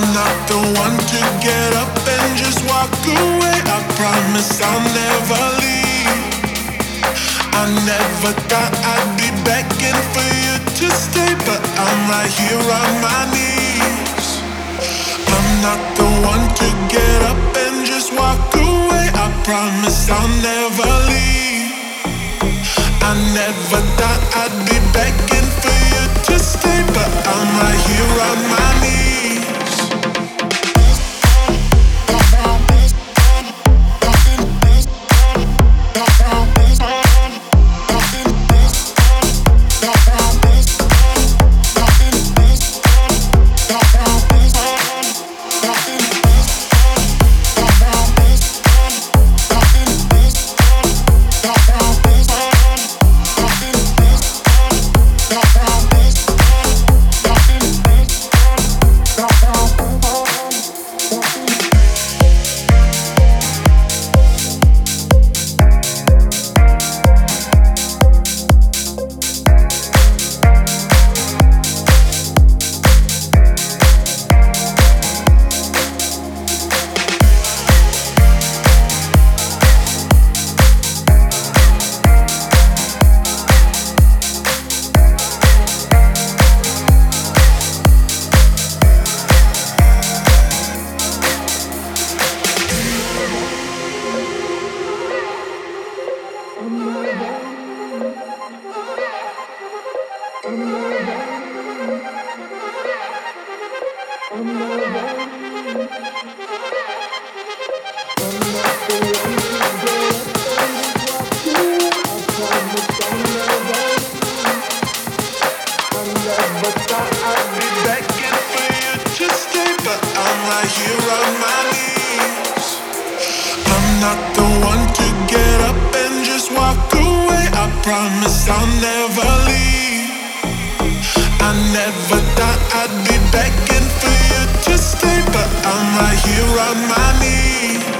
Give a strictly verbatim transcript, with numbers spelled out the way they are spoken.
not the one to get up and just walk away. I promise I'll never leave. I never thought I'd be begging for you to stay, but I'm right here on my knees. I'm not the one to get up and just walk away. I promise I'll never leave. I never thought I'd be begging for you to stay, but I'm right here on my knees. Promise I'll never leave. I never thought I'd be begging for you to stay, but I'm right here on my knees.